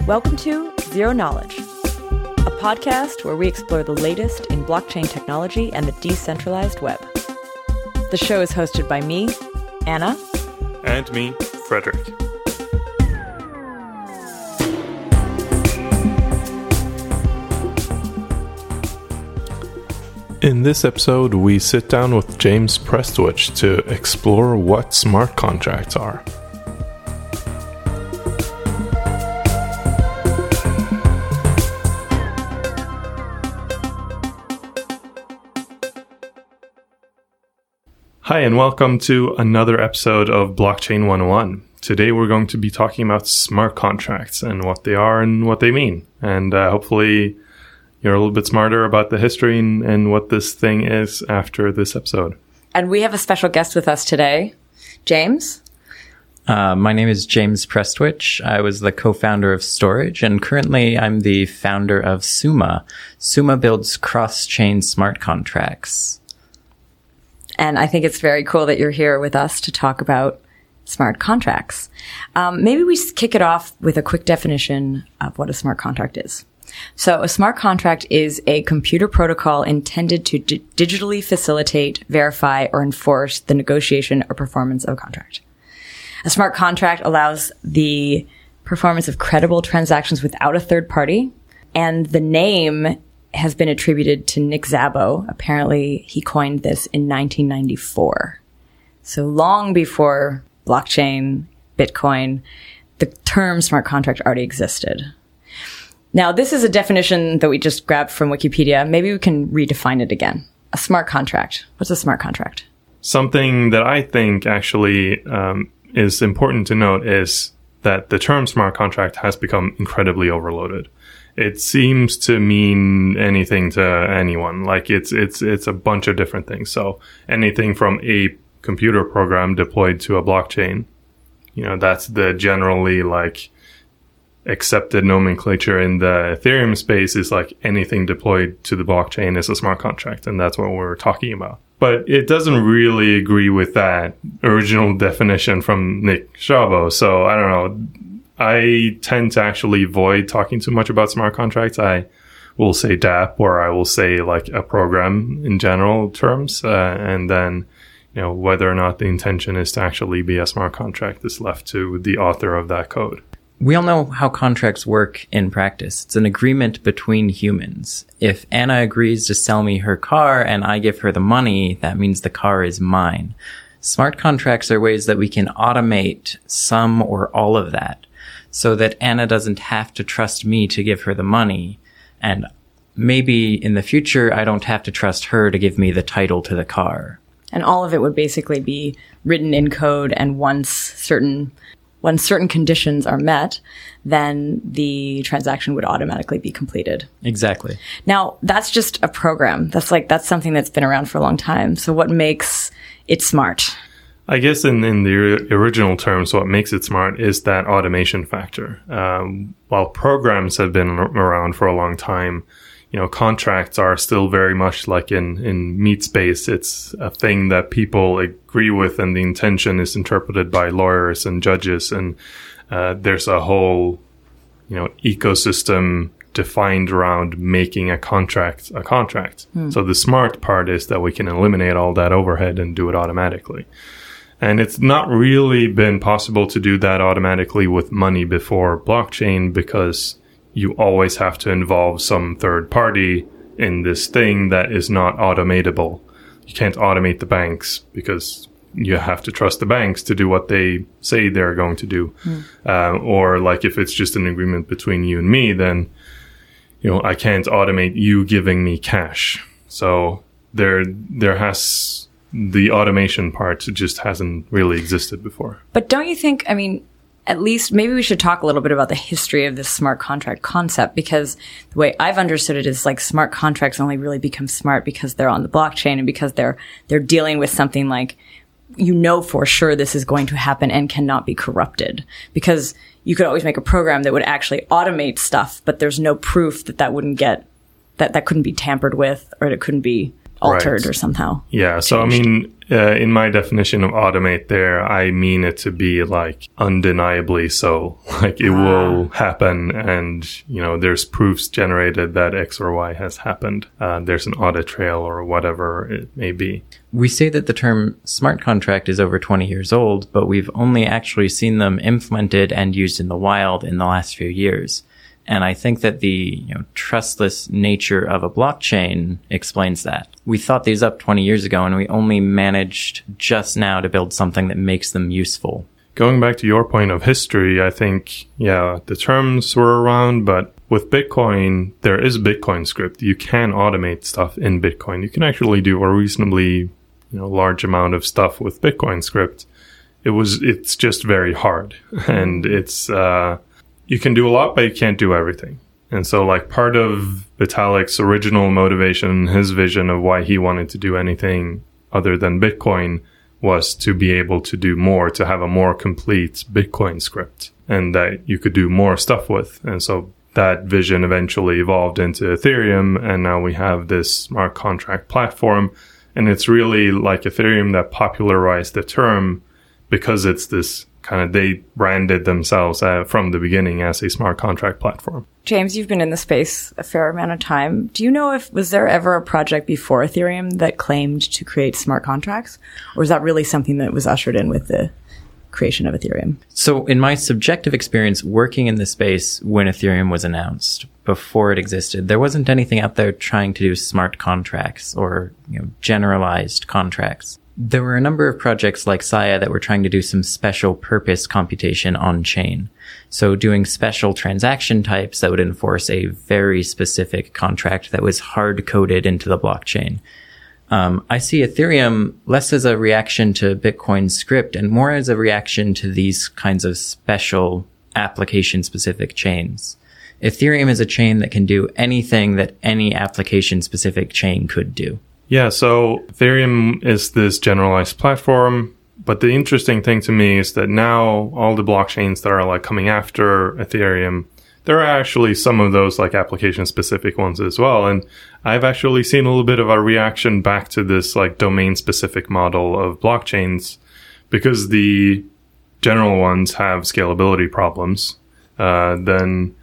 Welcome to Zero Knowledge, a podcast where we explore the latest in blockchain technology and the decentralized web. The show is hosted by me, Anna. And me, Frederick. In this episode, we sit down with James Prestwich to explore what smart contracts are. Hi, and welcome to another episode of Blockchain 101. Today we're going to be talking about smart contracts and what they are and what they mean. And hopefully you're a little bit smarter about the history and what this thing is after this episode. And we have a special guest with us today, James. My name is James Prestwich. I was the co-founder of Storj, and currently I'm the founder of Summa. Summa builds cross-chain smart contracts. And I think it's very cool that you're here with us to talk about smart contracts. Maybe we kick it off with a quick definition of what a smart contract is. So a smart contract is a computer protocol intended to digitally facilitate, verify, or enforce the negotiation or performance of a contract. A smart contract allows the performance of credible transactions without a third party, and the name has been attributed to Nick Szabo. Apparently, he coined this in 1994. So long before blockchain, Bitcoin, the term smart contract already existed. Now, this is a definition that we just grabbed from Wikipedia. Maybe we can redefine it again. A smart contract. What's a smart contract? Something that I think actually is important to note is that the term smart contract has become incredibly overloaded. It seems to mean anything to anyone. Like it's a bunch of different things. So anything from a computer program deployed to a blockchain, that's the generally like accepted nomenclature in the Ethereum space is like anything deployed to the blockchain is a smart contract. And that's what we're talking about. But it doesn't really agree with that original definition from Nick Szabo. So I don't know. I tend to actually avoid talking too much about smart contracts. I will say dApp, or I will say like a program in general terms. And then, whether or not the intention is to actually be a smart contract is left to the author of that code. We all know how contracts work in practice. It's an agreement between humans. If Anna agrees to sell me her car and I give her the money, that means the car is mine. Smart contracts are ways that we can automate some or all of that, so that Anna doesn't have to trust me to give her the money. And maybe in the future, I don't have to trust her to give me the title to the car. And all of it would basically be written in code. And once certain conditions are met, then the transaction would automatically be completed. Exactly. Now, that's just a program. That's something that's been around for a long time. So what makes it smart? I guess in the original terms, what makes it smart is that automation factor. While programs have been around for a long time, contracts are still very much like in meat space. It's a thing that people agree with, and the intention is interpreted by lawyers and judges. And there's a whole, ecosystem defined around making a contract a contract. So the smart part is that we can eliminate all that overhead and do it automatically. And it's not really been possible to do that automatically with money before blockchain, because you always have to involve some third party in this thing that is not automatable. You can't automate the banks because you have to trust the banks to do what they say they're going to do. Or like if it's just an agreement between you and me, then, I can't automate you giving me cash. So there has... the automation part just hasn't really existed before. But don't you think, at least maybe we should talk a little bit about the history of this smart contract concept, because the way I've understood it is like smart contracts only really become smart because they're on the blockchain and because they're dealing with something like, for sure this is going to happen and cannot be corrupted. Because you could always make a program that would actually automate stuff, but there's no proof that wouldn't get, that couldn't be tampered with, or it couldn't be altered Right. or somehow. Yeah. So, I mean, in my definition of automate there, I mean it to be like undeniably so. Like it will happen and, there's proofs generated that X or Y has happened. There's an audit trail or whatever it may be. We say that the term smart contract is over 20 years old, but we've only actually seen them implemented and used in the wild in the last few years. And I think that the trustless nature of a blockchain explains that. We thought these up 20 years ago, and we only managed just now to build something that makes them useful. Going back to your point of history, I think, the terms were around, but with Bitcoin, there is Bitcoin script. You can automate stuff in Bitcoin. You can actually do a reasonably, large amount of stuff with Bitcoin script. It's just very hard. And it's, you can do a lot, but you can't do everything. And so like part of Vitalik's original motivation, his vision of why he wanted to do anything other than Bitcoin was to be able to do more, to have a more complete Bitcoin script and that you could do more stuff with. And so that vision eventually evolved into Ethereum. And now we have this smart contract platform. And it's really like Ethereum that popularized the term because it's this they branded themselves from the beginning as a smart contract platform. James, you've been in the space a fair amount of time. Do you know was there ever a project before Ethereum that claimed to create smart contracts? Or is that really something that was ushered in with the creation of Ethereum? So in my subjective experience working in the space when Ethereum was announced, before it existed, there wasn't anything out there trying to do smart contracts or generalized contracts. There were a number of projects like Saya that were trying to do some special purpose computation on chain. So doing special transaction types that would enforce a very specific contract that was hard coded into the blockchain. I see Ethereum less as a reaction to Bitcoin script and more as a reaction to these kinds of special application specific chains. Ethereum is a chain that can do anything that any application specific chain could do. Yeah, so Ethereum is this generalized platform, but the interesting thing to me is that now all the blockchains that are coming after Ethereum, there are actually some of those application specific ones as well. And I've actually seen a little bit of a reaction back to this domain specific model of blockchains because the general ones have scalability problems. The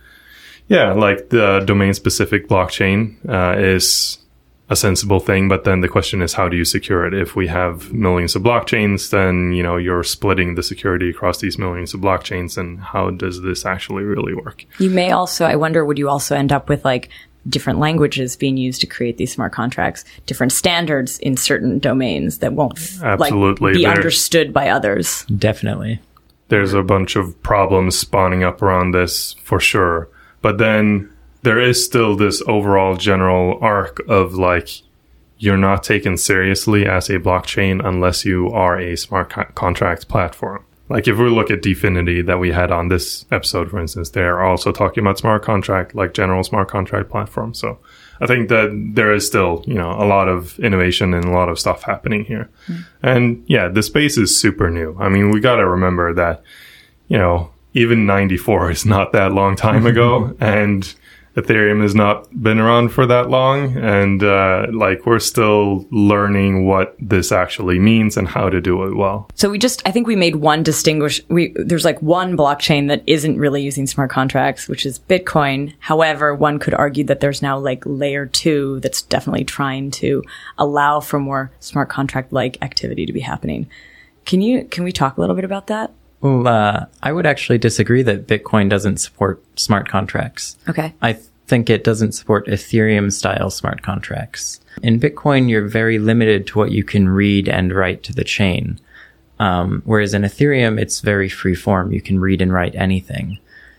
domain specific blockchain is a sensible thing, but then the question is, how do you secure it? If we have millions of blockchains, then, you're splitting the security across these millions of blockchains, and how does this actually really work? You may also, I wonder, would you also end up with different languages being used to create these smart contracts, different standards in certain domains that won't Absolutely. Be understood by others? Definitely. There's a bunch of problems spawning up around this for sure. But then there is still this overall general arc of you're not taken seriously as a blockchain unless you are a smart contract platform. If we look at Dfinity that we had on this episode, for instance, they're also talking about smart contract, general smart contract platform. So I think that there is still, a lot of innovation and a lot of stuff happening here. And the space is super new. I mean, we got to remember that, even 94 is not that long time ago. And Ethereum has not been around for that long, and we're still learning what this actually means and how to do it well. So I think we made one there's one blockchain that isn't really using smart contracts, which is Bitcoin. However, one could argue that there's now layer 2 that's definitely trying to allow for more smart contract-like activity to be happening. Can we talk a little bit about that? Well, I would actually disagree that Bitcoin doesn't support smart contracts. Okay. I think it doesn't support Ethereum-style smart contracts. In Bitcoin, you're very limited to what you can read and write to the chain. Whereas in Ethereum, it's very free form. You can read and write anything.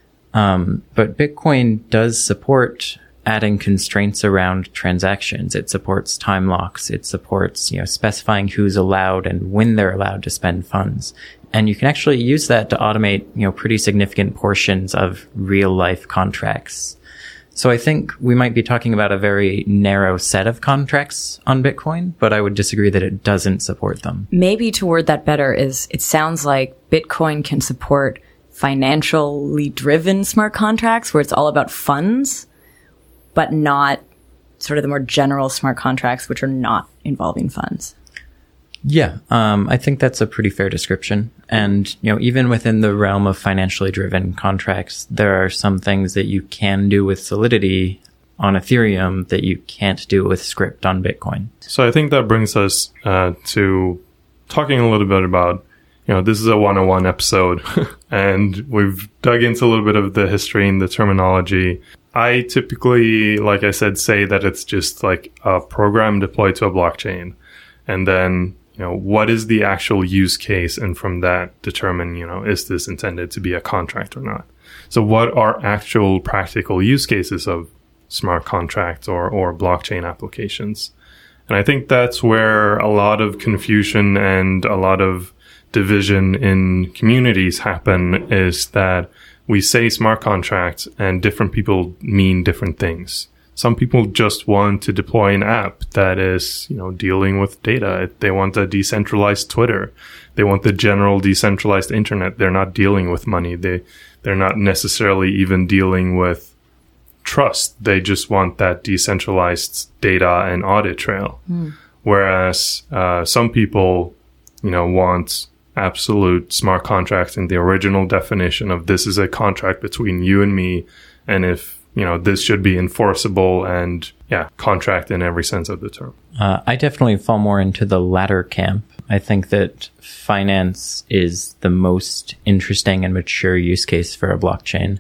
But Bitcoin does support adding constraints around transactions. It supports time locks. It supports, specifying who's allowed and when they're allowed to spend funds. And you can actually use that to automate, pretty significant portions of real life contracts. So I think we might be talking about a very narrow set of contracts on Bitcoin, but I would disagree that it doesn't support them. Maybe to word that better is it sounds like Bitcoin can support financially driven smart contracts where it's all about funds, but not sort of the more general smart contracts, which are not involving funds. Yeah, I think that's a pretty fair description. And, even within the realm of financially driven contracts, there are some things that you can do with Solidity on Ethereum that you can't do with Scrypt on Bitcoin. So I think that brings us to talking a little bit about, this is a 101 episode, and we've dug into a little bit of the history and the terminology. I typically, like I said, say that it's just like a program deployed to a blockchain. And then, what is the actual use case? And from that, determine, is this intended to be a contract or not? So what are actual practical use cases of smart contracts or blockchain applications? And I think that's where a lot of confusion and a lot of division in communities happen, is that we say smart contracts and different people mean different things. Some people just want to deploy an app that is, dealing with data. They want a decentralized Twitter. They want the general decentralized internet. They're not dealing with money. They're not necessarily even dealing with trust. They just want that decentralized data and audit trail. Whereas some people, want absolute smart contracts in the original definition of this is a contract between you and me. And if, this should be enforceable and, contract in every sense of the term. I definitely fall more into the latter camp. I think that finance is the most interesting and mature use case for a blockchain.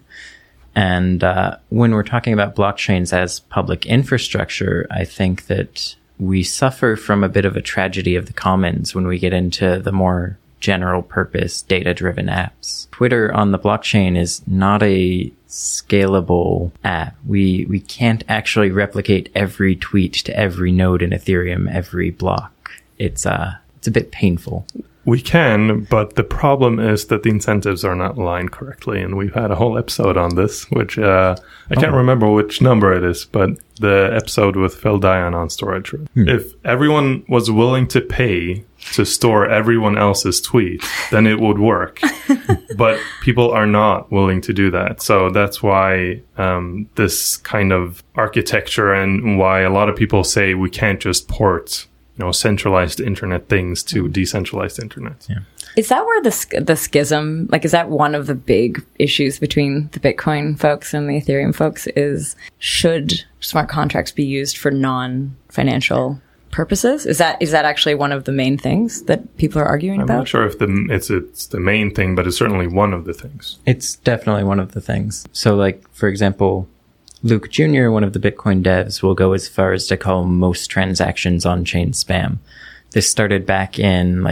And when we're talking about blockchains as public infrastructure, I think that we suffer from a bit of a tragedy of the commons when we get into the more general purpose data-driven apps. Twitter on the blockchain is not a scalable app. We can't actually replicate every tweet to every node in Ethereum, every block. It's a bit painful. We can, but the problem is that the incentives are not aligned correctly. And we've had a whole episode on this, which I can't remember which number it is, but the episode with Phil Dion on storage. If everyone was willing to pay to store everyone else's tweet, then it would work. But people are not willing to do that. So that's why this kind of architecture, and why a lot of people say we can't just port centralized internet things to decentralized internet. Yeah. Is that where the schism, is that one of the big issues between the Bitcoin folks and the Ethereum folks, is should smart contracts be used for non-financial purposes? Is that actually one of the main things that people are arguing about? I'm not sure if it's the main thing, but it's certainly one of the things. It's definitely one of the things. So for example, Luke Jr., one of the Bitcoin devs, will go as far as to call most transactions on-chain spam. This started back in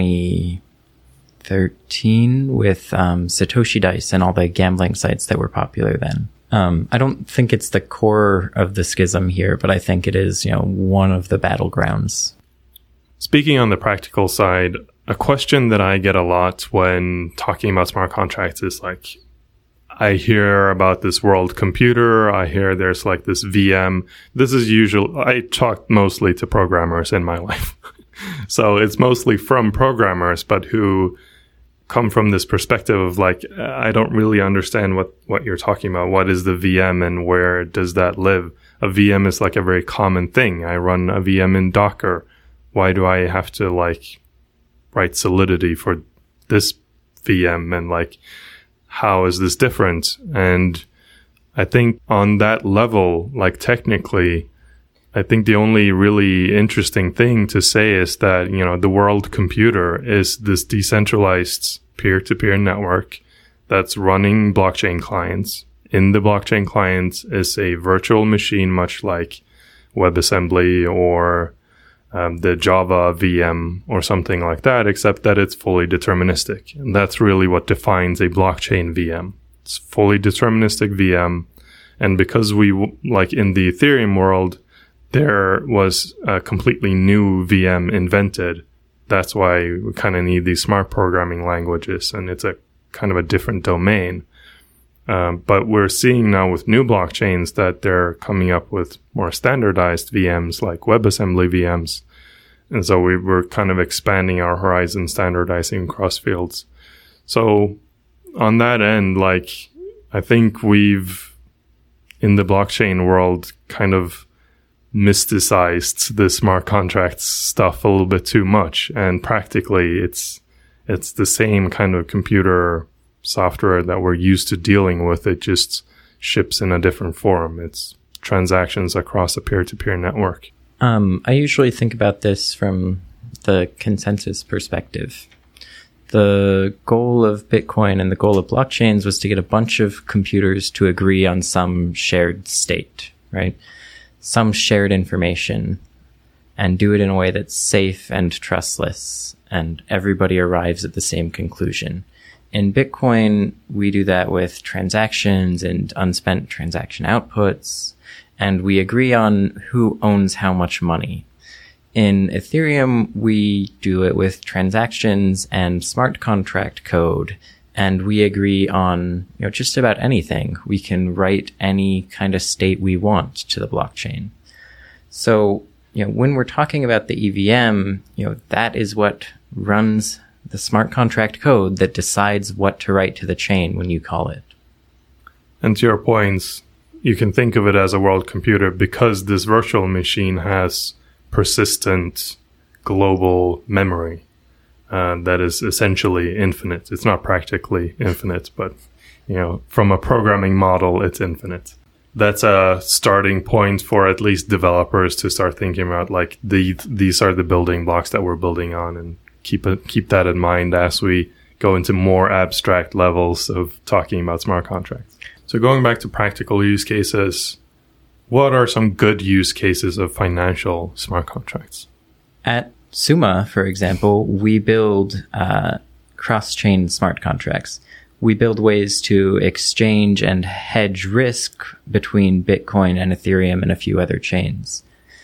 2013 with Satoshi Dice and all the gambling sites that were popular then. I don't think it's the core of the schism here, but I think it is, one of the battlegrounds. Speaking on the practical side, a question that I get a lot when talking about smart contracts is I hear about this world computer. I hear there's this VM. This is I talk mostly to programmers in my life. So it's mostly from programmers, but who come from this perspective of I don't really understand what you're talking about. What is the VM and where does that live? A VM is a very common thing. I run a VM in Docker. Why do I have to write Solidity for this VM? And how is this different? And I think on that level, technically, I think the only really interesting thing to say is that, the world computer is this decentralized peer-to-peer network that's running blockchain clients. In the blockchain clients is a virtual machine, much like WebAssembly or the Java VM or something like that, except that it's fully deterministic. And that's really what defines a blockchain VM. It's fully deterministic VM. And because in the Ethereum world, there was a completely new VM invented, that's why we kind of need these smart programming languages, and it's a kind of a different domain. But we're seeing now with new blockchains that they're coming up with more standardized VMs like WebAssembly VMs. And so we're kind of expanding our horizon, standardizing across fields. So on that end, I think we've, in the blockchain world, kind of mysticized the smart contracts stuff a little bit too much. And practically it's the same kind of computer software that we're used to dealing with. It just ships in a different form. It's transactions across a peer-to-peer network. I usually think about this from the consensus perspective. The goal of Bitcoin and the goal of blockchains was to get a bunch of computers to agree on some shared state, right? Some shared information, and do it in a way that's safe and trustless, and everybody arrives at the same conclusion. In Bitcoin, we do that with transactions and unspent transaction outputs, and we agree on who owns how much money. In Ethereum, we do it with transactions and smart contract code, and we agree on, just about anything. We can write any kind of state we want to the blockchain. So, when we're talking about the EVM, that is what runs the smart contract code that decides what to write to the chain when you call it. And to your points, you can think of it as a world computer because this virtual machine has persistent global memory that is essentially infinite. It's not practically infinite, but from a programming model, it's infinite. That's a starting point for at least developers to start thinking about, like, these are the building blocks that we're building on, and keep that in mind as we go into more abstract levels of talking about smart contracts. So going back to practical use cases, what are some good use cases of financial smart contracts? At Summa, for example, we build cross-chain smart contracts. We build ways to exchange and hedge risk between Bitcoin and Ethereum and a few other chains.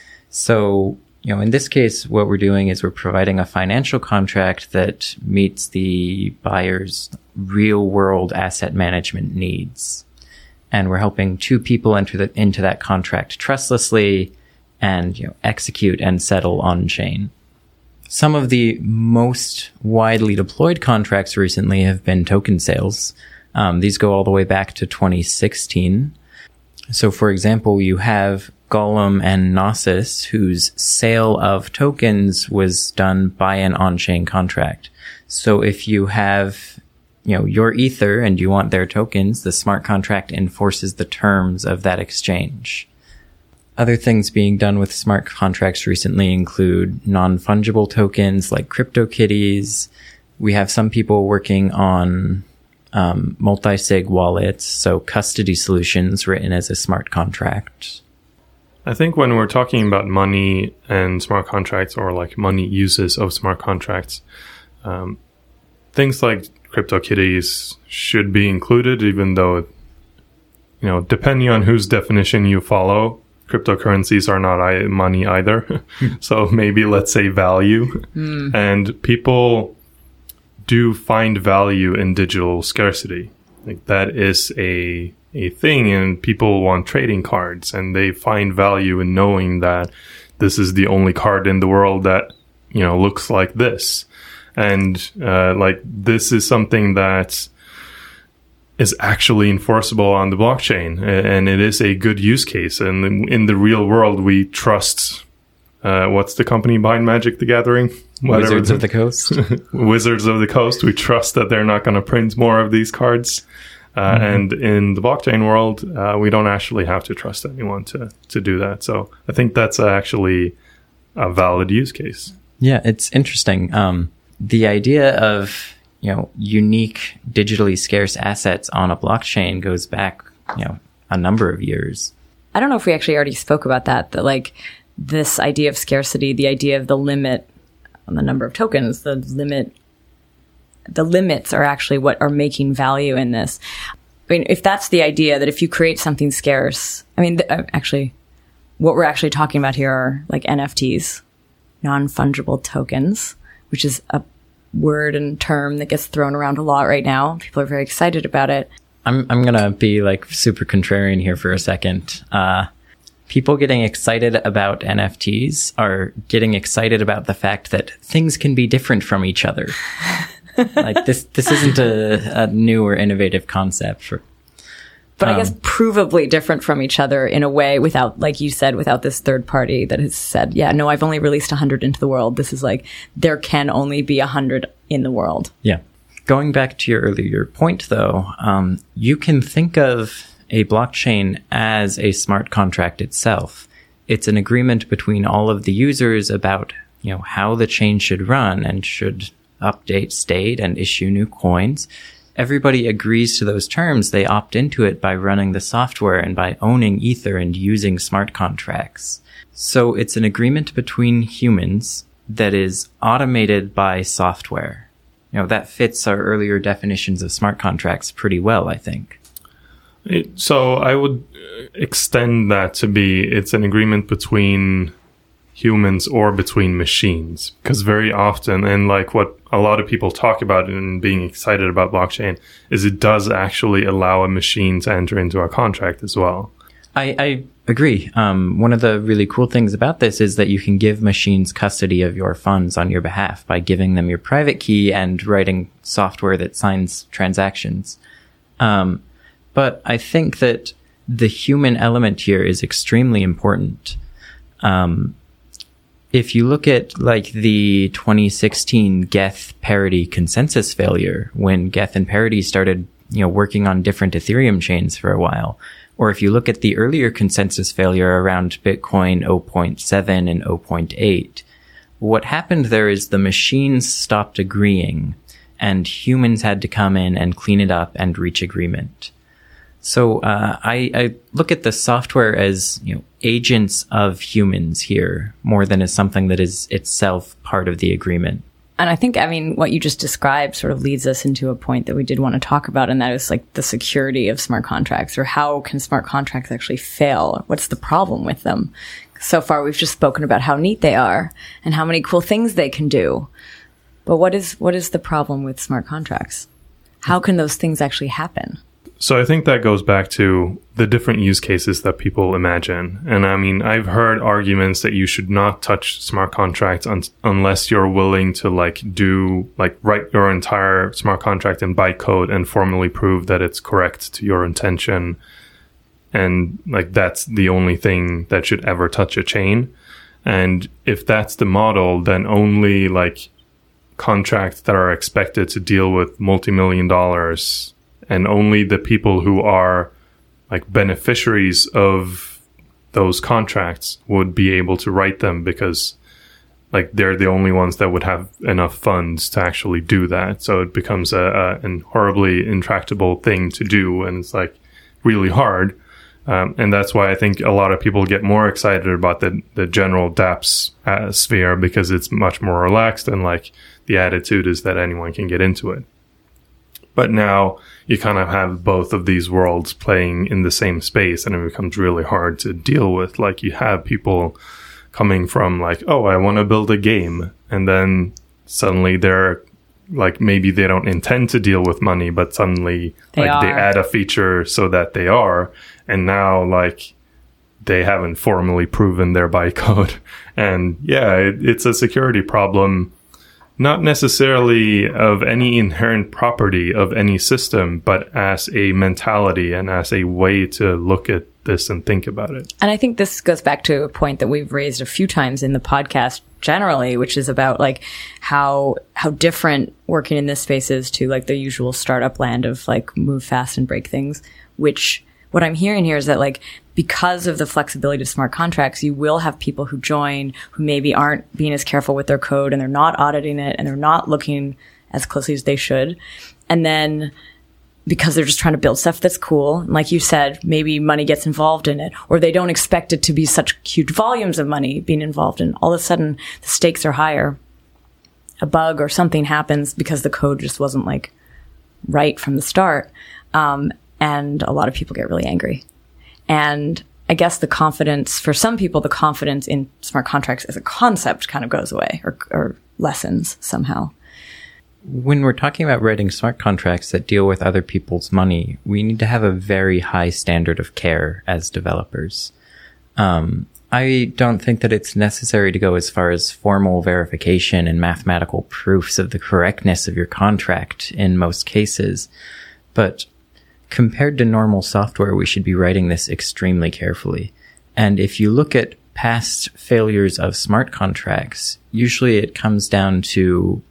So, in this case, what we're doing is we're providing a financial contract that meets the buyer's real-world asset management needs. And we're helping two people enter into that contract trustlessly and execute and settle on-chain. Some of the most widely deployed contracts recently have been token sales. These go all the way back to 2016. So, for example, you have Golem and Gnosis, whose sale of tokens was done by an on-chain contract. So if you have your Ether and you want their tokens, the smart contract enforces the terms of that exchange. Other things being done with smart contracts recently include non-fungible tokens like CryptoKitties. We have some people working on multi-sig wallets, so custody solutions written as a smart contract. I think when we're talking about money and smart contracts, or like money uses of smart contracts, things like CryptoKitties should be included, even though, depending on whose definition you follow, cryptocurrencies are not money either. So maybe let's say value. And people do find value in digital scarcity. Like, that is a thing, and people want trading cards, and they find value in knowing that this is the only card in the world that, looks like this. And this is something that is actually enforceable on the blockchain, and it is a good use case. And in the real world, we trust, what's the company behind Magic the Gathering? Wizards of the Coast. Wizards of the Coast. We trust that they're not going to print more of these cards. And in the blockchain world, we don't actually have to trust anyone to do that. So I think that's actually a valid use case. Yeah, it's interesting. The idea of, unique digitally scarce assets on a blockchain goes back, a number of years. I don't know if we actually already spoke about that like this idea of scarcity, the idea of the limit on the number of tokens, the limits are actually what are making value in this. I mean, if that's the idea that if you create something scarce, actually, what we're actually talking about here are like NFTs, non-fungible tokens, which is a word and term that gets thrown around a lot right now. People are very excited about it. I'm going to be like super contrarian here for a second. People getting excited about NFTs are getting excited about the fact that things can be different from each other. Like this isn't a new or innovative concept. But I guess provably different from each other in a way without, like you said, without this third party that has said, yeah, no, I've only released 100 into the world. This is like, there can only be 100 in the world. Yeah. Going back to your earlier point, though, you can think of a blockchain as a smart contract itself. It's an agreement between all of the users about, how the chain should run and should update state and issue new coins. Everybody agrees to those terms. They opt into it by running the software and by owning Ether and using smart contracts. So it's an agreement between humans that is automated by software. That fits our earlier definitions of smart contracts pretty well, I think. So I would extend that to be, it's an agreement between humans or between machines. Because very often, and like what a lot of people talk about in being excited about blockchain, is it does actually allow a machine to enter into a contract as well. I agree. One of the really cool things about this is that you can give machines custody of your funds on your behalf by giving them your private key and writing software that signs transactions. But I think that the human element here is extremely important. If you look at like the 2016 Geth parity consensus failure, when Geth and Parity started, working on different Ethereum chains for a while, or if you look at the earlier consensus failure around Bitcoin 0.7 and 0.8, what happened there is the machines stopped agreeing and humans had to come in and clean it up and reach agreement. So I look at the software as, agents of humans here more than as something that is itself part of the agreement. And I think, what you just described sort of leads us into a point that we did want to talk about, and that is like the security of smart contracts, or how can smart contracts actually fail? What's the problem with them? So far, we've just spoken about how neat they are and how many cool things they can do. But what is the problem with smart contracts? How can those things actually happen? So I think that goes back to the different use cases that people imagine. And I've heard arguments that you should not touch smart contracts unless you're willing to write your entire smart contract in bytecode and formally prove that it's correct to your intention. And that's the only thing that should ever touch a chain. And if that's the model, then only contracts that are expected to deal with multi-million dollars, and only the people who are beneficiaries of those contracts would be able to write them, because they're the only ones that would have enough funds to actually do that. So it becomes an horribly intractable thing to do, and it's really hard. And that's why I think a lot of people get more excited about the general dApps sphere, because it's much more relaxed and the attitude is that anyone can get into it. But now you kind of have both of these worlds playing in the same space, and it becomes really hard to deal with. You have people coming from oh, I want to build a game. And then suddenly they're maybe they don't intend to deal with money, but suddenly they add a feature so that they are. And now they haven't formally proven their bytecode. And yeah, it's a security problem. Not necessarily of any inherent property of any system, but as a mentality and as a way to look at this and think about it. And I think this goes back to a point that we've raised a few times in the podcast generally, which is about how different working in this space is to the usual startup land of move fast and break things, which what I'm hearing here is that because of the flexibility of smart contracts, you will have people who join who maybe aren't being as careful with their code, and they're not auditing it, and they're not looking as closely as they should. And then because they're just trying to build stuff that's cool, and like you said, maybe money gets involved in it, or they don't expect it to be such huge volumes of money being involved in. All of a sudden, the stakes are higher. A bug or something happens because the code just wasn't right from the start. And a lot of people get really angry. And I guess for some people, the confidence in smart contracts as a concept kind of goes away or lessens somehow. When we're talking about writing smart contracts that deal with other people's money, we need to have a very high standard of care as developers. I don't think that it's necessary to go as far as formal verification and mathematical proofs of the correctness of your contract in most cases, but compared to normal software, we should be writing this extremely carefully. And if you look at past failures of smart contracts, usually it comes down to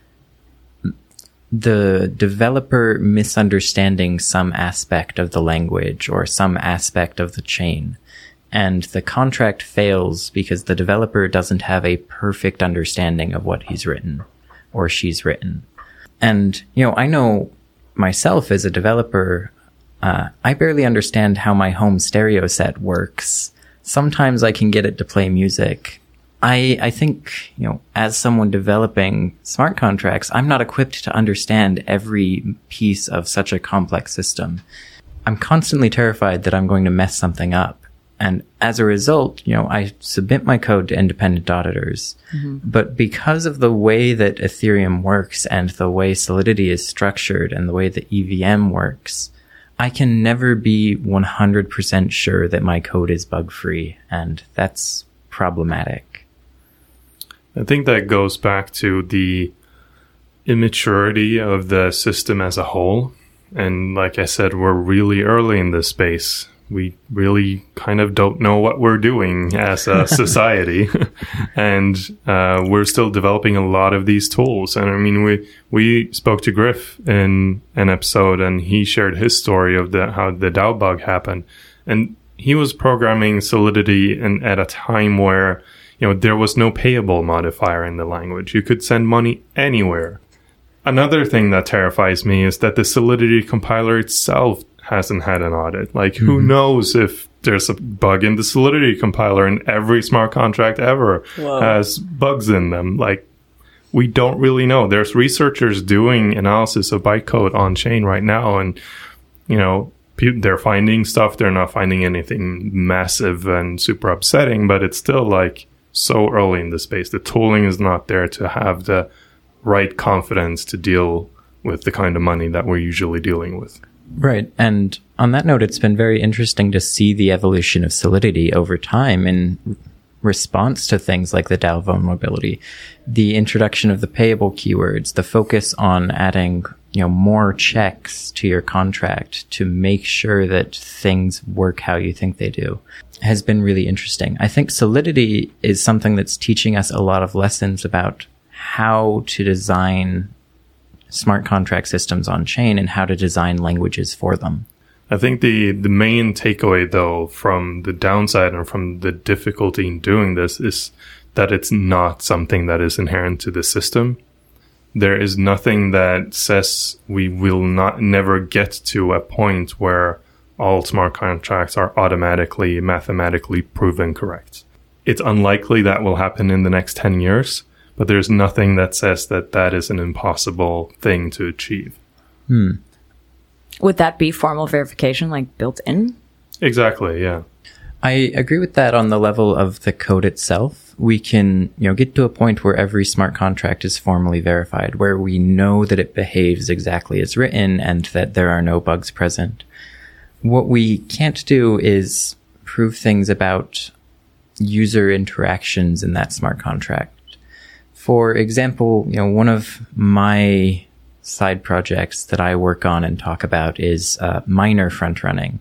the developer misunderstanding some aspect of the language or some aspect of the chain. And the contract fails because the developer doesn't have a perfect understanding of what he's written or she's written. And, I know myself as a developer, I barely understand how my home stereo set works. Sometimes I can get it to play music. I think, as someone developing smart contracts, I'm not equipped to understand every piece of such a complex system. I'm constantly terrified that I'm going to mess something up. And as a result, I submit my code to independent auditors. Mm-hmm. But because of the way that Ethereum works and the way Solidity is structured and the way the EVM works, I can never be 100% sure that my code is bug-free. And that's problematic. I think that goes back to the immaturity of the system as a whole. And like I said, we're really early in this space. We really kind of don't know what we're doing as a society. And we're still developing a lot of these tools. And I mean, we spoke to Griff in an episode, and he shared his story of how the DAO bug happened. And he was programming Solidity at a time where, there was no payable modifier in the language. You could send money anywhere. Another thing that terrifies me is that the Solidity compiler itself hasn't had an audit. Like, who knows if there's a bug in the Solidity compiler, and every smart contract ever has bugs in them. Like, we don't really know. There's researchers doing analysis of bytecode on chain right now, and, they're finding stuff. They're not finding anything massive and super upsetting, but it's still like so early in the space. The tooling is not there to have the right confidence to deal with the kind of money that we're usually dealing with. Right. And on that note, it's been very interesting to see the evolution of Solidity over time in response to things like the DAO vulnerability, the introduction of the payable keywords, the focus on adding, more checks to your contract to make sure that things work how you think they do, has been really interesting. I think Solidity is something that's teaching us a lot of lessons about how to design smart contract systems on chain and how to design languages for them. I think the main takeaway, though, from the downside and from the difficulty in doing this is that it's not something that is inherent to the system. There is nothing that says we will never get to a point where all smart contracts are automatically, mathematically proven correct. It's unlikely that will happen in the next 10 years. But there's nothing that says that is an impossible thing to achieve. Would that be formal verification, like built in? Exactly, yeah. I agree with that on the level of the code itself. We can, get to a point where every smart contract is formally verified, where we know that it behaves exactly as written and that there are no bugs present. What we can't do is prove things about user interactions in that smart contract. For example, one of my side projects that I work on and talk about is miner front running.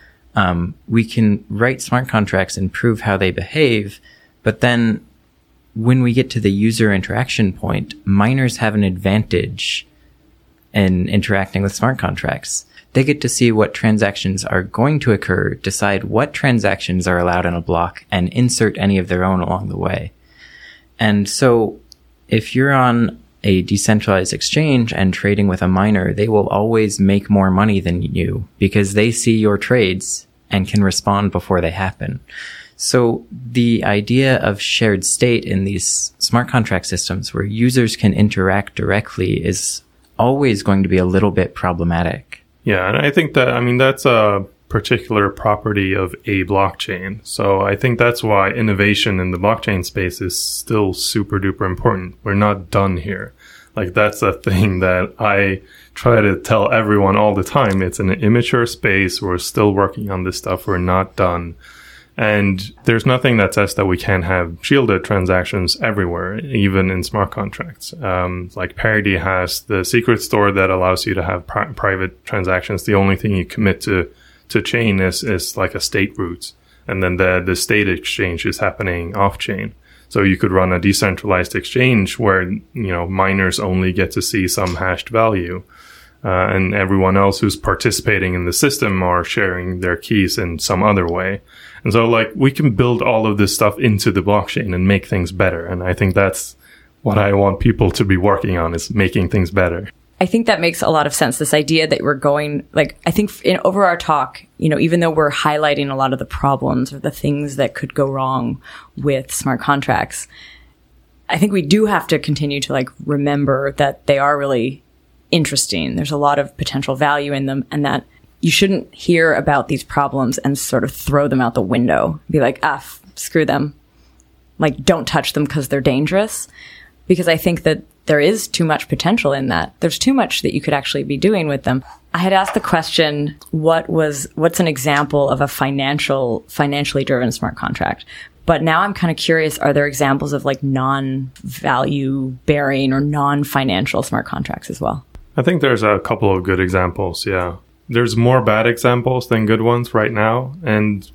We can write smart contracts and prove how they behave, but then when we get to the user interaction point, miners have an advantage in interacting with smart contracts. They get to see what transactions are going to occur, decide what transactions are allowed in a block, and insert any of their own along the way. And so if you're on a decentralized exchange and trading with a miner, they will always make more money than you because they see your trades and can respond before they happen. So the idea of shared state in these smart contract systems where users can interact directly is always going to be a little bit problematic. Yeah, and I think that's a particular property of a blockchain. So I think that's why innovation in the blockchain space is still super duper important. We're not done here. Like, that's a thing that I try to tell everyone all the time. It's an immature space. We're still working on this stuff. We're not done. And there's nothing that says that we can't have shielded transactions everywhere, even in smart contracts. Like Parity has the secret store that allows you to have private transactions. The only thing you commit to chain is like a state root. And then the state exchange is happening off chain. So you could run a decentralized exchange where, miners only get to see some hashed value. And everyone else who's participating in the system are sharing their keys in some other way. And so we can build all of this stuff into the blockchain and make things better. And I think that's what I want people to be working on, is making things better. I think that makes a lot of sense. This idea that we're going, I think over our talk, even though we're highlighting a lot of the problems or the things that could go wrong with smart contracts, I think we do have to continue to remember that they are really interesting. There's a lot of potential value in them, and that you shouldn't hear about these problems and sort of throw them out the window. Be like, screw them. Don't touch them because they're dangerous. Because I think that there is too much potential in that. There's too much that you could actually be doing with them. I had asked the question, what's an example of a financially driven smart contract? But now I'm kind of curious, are there examples of non-value bearing or non-financial smart contracts as well? I think there's a couple of good examples, yeah. There's more bad examples than good ones right now. And,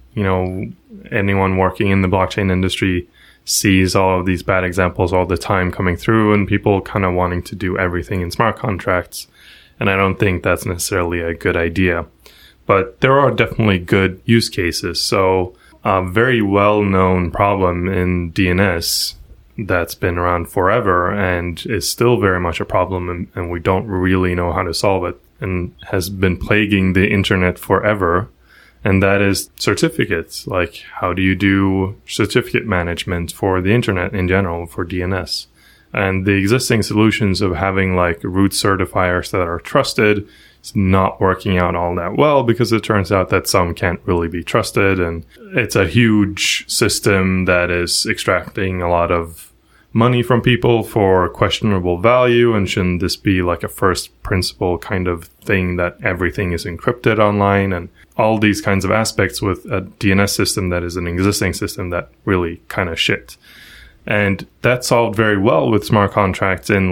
anyone working in the blockchain industry sees all of these bad examples all the time coming through, and people kind of wanting to do everything in smart contracts. And I don't think that's necessarily a good idea. But there are definitely good use cases. So a very well-known problem in DNS that's been around forever and is still very much a problem, and we don't really know how to solve it, and has been plaguing the internet forever. And that is certificates. How do you do certificate management for the internet in general, for DNS? And the existing solutions of having root certifiers that are trusted is not working out all that well, because it turns out that some can't really be trusted. And it's a huge system that is extracting a lot of money from people for questionable value. And shouldn't this be a first principle kind of thing, that everything is encrypted online, and all these kinds of aspects with a DNS system that is an existing system that really kind of shit. And that's solved very well with smart contracts in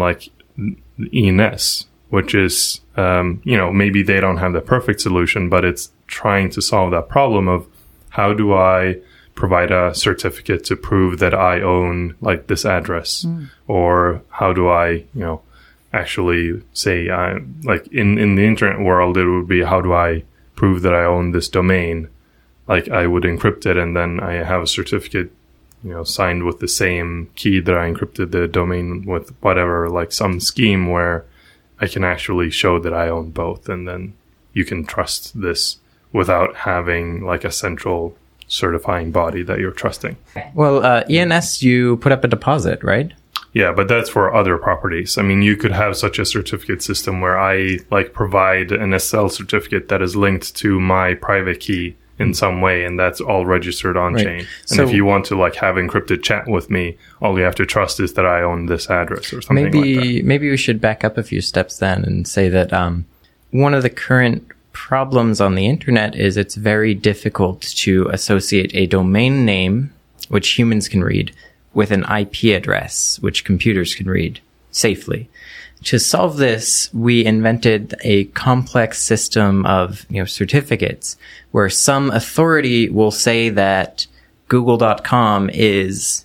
ENS, which is, maybe they don't have the perfect solution, but it's trying to solve that problem of how do I provide a certificate to prove that I own this address, or how do I, actually say, in the internet world, it would be, how do I prove that I own this domain? I would encrypt it, and then I have a certificate, signed with the same key that I encrypted the domain with, whatever, some scheme where I can actually show that I own both. And then you can trust this without having a central certifying body that you're trusting. Well, ENS, you put up a deposit, right? Yeah, but that's for other properties. I mean, you could have such a certificate system where I provide an SSL certificate that is linked to my private key in some way, and that's all registered on chain. And so, if you want to have encrypted chat with me, all you have to trust is that I own this address or something like that. Maybe we should back up a few steps then and say that one of the current problems on the internet is it's very difficult to associate a domain name, which humans can read, with an IP address, which computers can read safely. To solve this, we invented a complex system of certificates where some authority will say that google.com is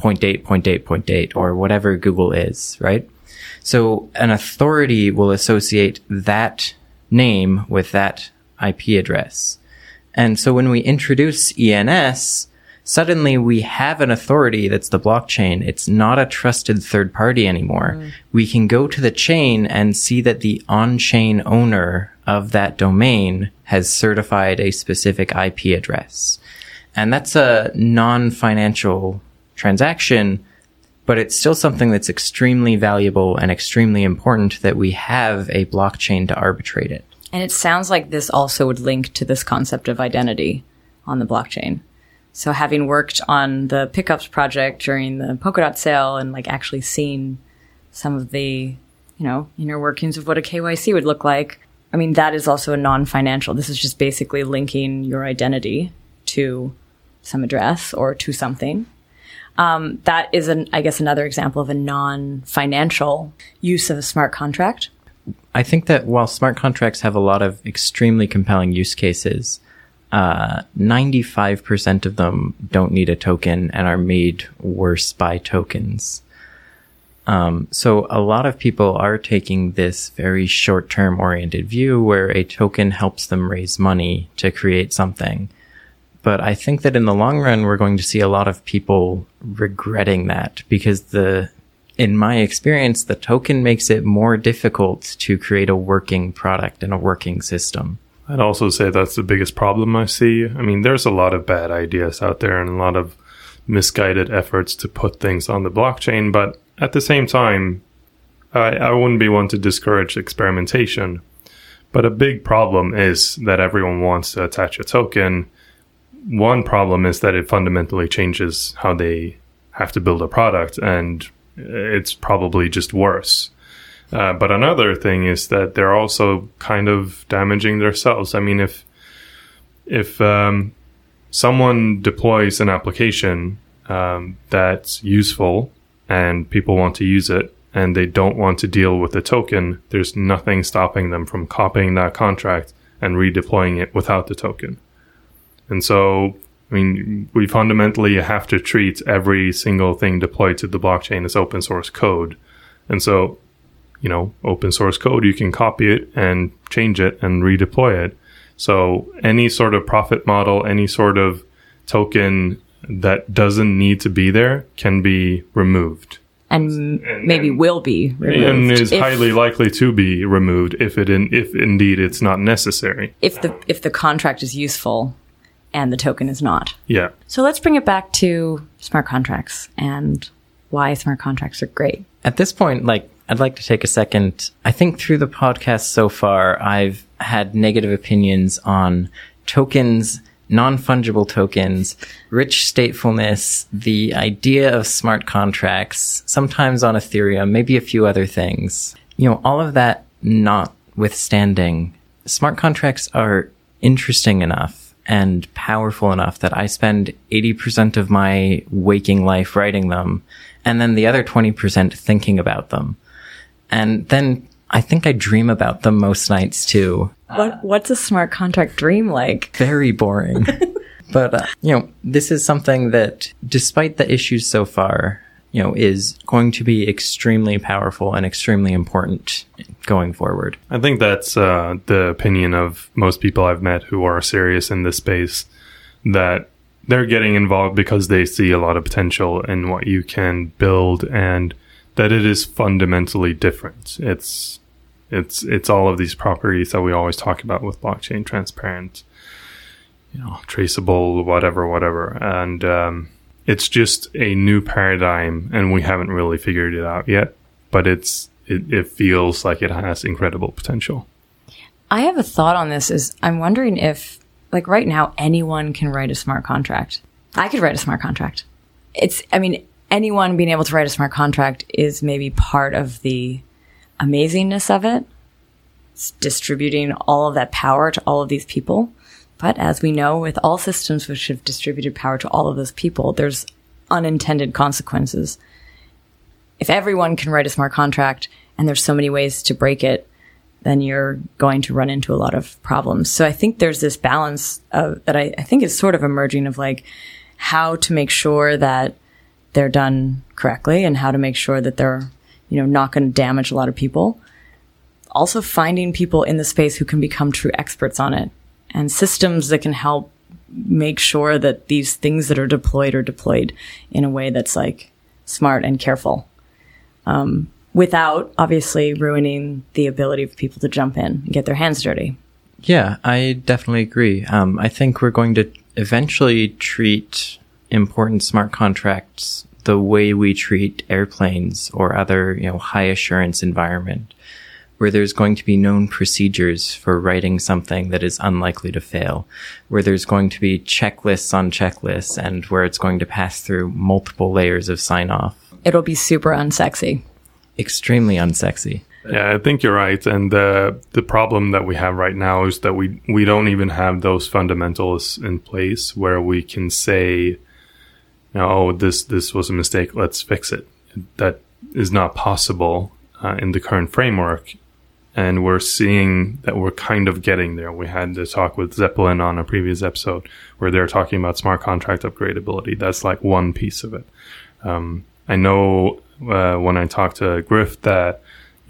8.8.8.8 or whatever Google is, right? So an authority will associate that name with that IP address. And so when we introduce ENS, suddenly we have an authority that's the blockchain. It's not a trusted third party anymore. We can go to the chain and see that the on-chain owner of that domain has certified a specific IP address. And that's a non-financial transaction, but it's still something that's extremely valuable and extremely important that we have a blockchain to arbitrate it. And it sounds like this also would link to this concept of identity on the blockchain. So having worked on the Pickups project during the Polkadot sale and actually seen some of the, inner workings of what a KYC would look like, I mean, that is also a non-financial. This is just basically linking your identity to some address or to something. That is, I guess, another example of a non-financial use of a smart contract. I think that while smart contracts have a lot of extremely compelling use cases, 95% of them don't need a token and are made worse by tokens. So a lot of people are taking this very short-term oriented view where a token helps them raise money to create something. But I think that in the long run, we're going to see a lot of people regretting that because in my experience, the token makes it more difficult to create a working product and a working system. I'd also say that's the biggest problem I see. I mean, there's a lot of bad ideas out there and a lot of misguided efforts to put things on the blockchain. But at the same time, I wouldn't be one to discourage experimentation. But a big problem is that everyone wants to attach a token. One problem is that it fundamentally changes how they have to build a product, and it's probably just worse. But another thing is that they're also kind of damaging themselves. I mean, if someone deploys an application that's useful and people want to use it and they don't want to deal with the token, there's nothing stopping them from copying that contract and redeploying it without the token. And so, I mean, we fundamentally have to treat every single thing deployed to the blockchain as open source code. And so, you know, open source code, you can copy it and change it and redeploy it. So any sort of profit model, any sort of token that doesn't need to be there can be removed. And maybe will be removed. And is highly likely to be removed if indeed it's not necessary. If the contract is useful and the token is not. Yeah. So let's bring it back to smart contracts and why smart contracts are great. At this point, I'd like to take a second. I think through the podcast so far, I've had negative opinions on tokens, non-fungible tokens, rich statefulness, the idea of smart contracts, sometimes on Ethereum, maybe a few other things. You know, all of that notwithstanding, smart contracts are interesting enough and powerful enough that I spend 80% of my waking life writing them, and then the other 20% thinking about them. And then I think I dream about them most nights too. What's a smart contract dream like? Very boring. But, this is something that, despite the issues so far, is going to be extremely powerful and extremely important going forward. I think that's the opinion of most people I've met who are serious in this space, that they're getting involved because they see a lot of potential in what you can build and that it is fundamentally different. It's all of these properties that we always talk about with blockchain: transparent, traceable, whatever. And it's just a new paradigm, and we haven't really figured it out yet. But it feels like it has incredible potential. I have a thought on this. I'm wondering if, right now, anyone can write a smart contract. I could write a smart contract. Anyone being able to write a smart contract is maybe part of the amazingness of it. It's distributing all of that power to all of these people. But as we know, with all systems which have distributed power to all of those people, there's unintended consequences. If everyone can write a smart contract and there's so many ways to break it, then you're going to run into a lot of problems. So I think there's this balance that I think is sort of emerging of how to make sure that they're done correctly and how to make sure that they're, not going to damage a lot of people. Also finding people in the space who can become true experts on it, and systems that can help make sure that these things that are deployed in a way that's smart and careful, without obviously ruining the ability of people to jump in and get their hands dirty. Yeah, I definitely agree. I think we're going to eventually treat important smart contracts the way we treat airplanes or other, high assurance environment, where there's going to be known procedures for writing something that is unlikely to fail, where there's going to be checklists on checklists, and where it's going to pass through multiple layers of sign-off. It'll be super unsexy. Extremely unsexy. Yeah, I think you're right. And the problem that we have right now is that we don't even have those fundamentals in place where we can say, oh, this was a mistake, let's fix it. That is not possible in the current framework. And we're seeing that we're kind of getting there. We had the talk with Zeppelin on a previous episode where they're talking about smart contract upgradability. That's like one piece of it. I know when I talked to Griff that,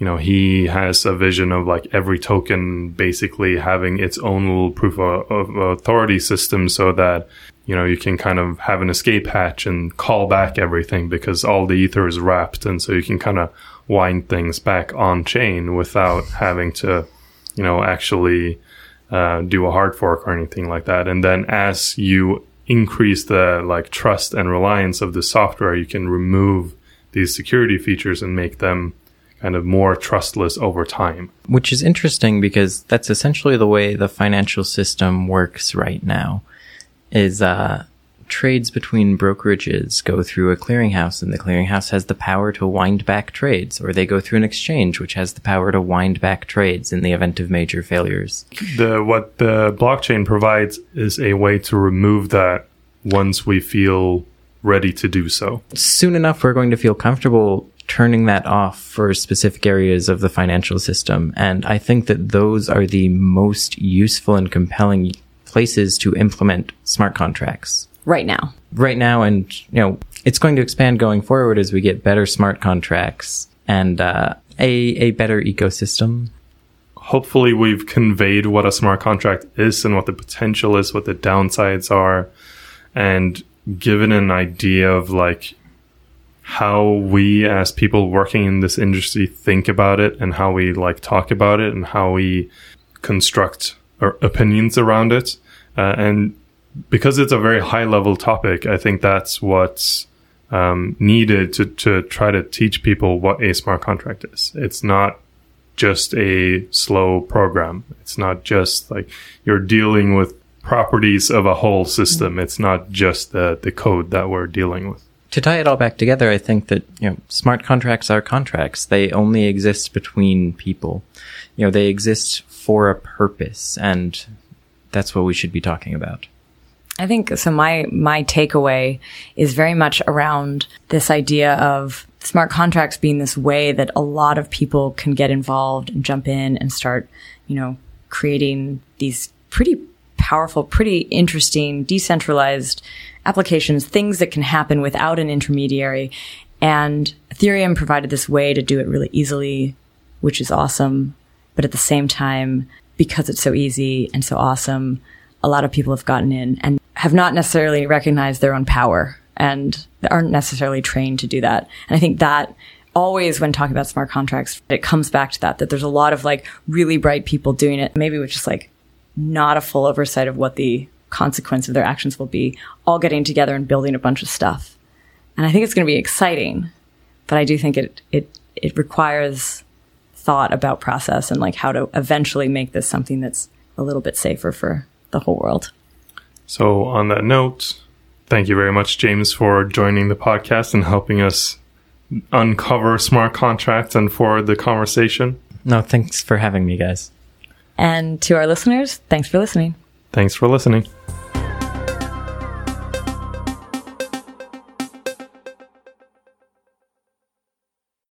he has a vision of like every token basically having its own little proof of authority system so that, you can kind of have an escape hatch and call back everything because all the ether is wrapped. And so you can kind of wind things back on chain without having to, actually do a hard fork or anything like that. And then as you increase the like trust and reliance of the software, you can remove these security features and make them kind of more trustless over time. Which is interesting because that's essentially the way the financial system works right now. Is trades between brokerages go through a clearinghouse, and the clearinghouse has the power to wind back trades, or they go through an exchange, which has the power to wind back trades in the event of major failures. What the blockchain provides is a way to remove that once we feel ready to do so. Soon enough, we're going to feel comfortable turning that off for specific areas of the financial system, and I think that those are the most useful and compelling places to implement smart contracts. Right now, and it's going to expand going forward as we get better smart contracts and a better ecosystem. Hopefully we've conveyed what a smart contract is and what the potential is, what the downsides are, and given an idea of like how we as people working in this industry think about it and how we like talk about it and how we construct our opinions around it. And because it's a very high level topic, I think that's what's needed to try to teach people what a smart contract is. It's not just a slow program. It's not just like you're dealing with properties of a whole system. It's not just the code that we're dealing with. To tie it all back together, I think that, smart contracts are contracts. They only exist between people. They exist for a purpose, and that's what we should be talking about. I think so. My takeaway is very much around this idea of smart contracts being this way that a lot of people can get involved and jump in and start, creating these pretty powerful, pretty interesting, decentralized applications, things that can happen without an intermediary. And Ethereum provided this way to do it really easily, which is awesome. But at the same time, because it's so easy and so awesome, a lot of people have gotten in and have not necessarily recognized their own power and aren't necessarily trained to do that. And I think that always when talking about smart contracts, it comes back to that there's a lot of like really bright people doing it, maybe with just like not a full oversight of what the consequence of their actions will be, all getting together and building a bunch of stuff. And I think it's going to be exciting, but I do think it requires thought about process and like how to eventually make this something that's a little bit safer for the whole world. So on that note, thank you very much, James, for joining the podcast and helping us uncover smart contracts and for the conversation. No, thanks for having me, guys. And to our listeners, thanks for listening. Thanks for listening.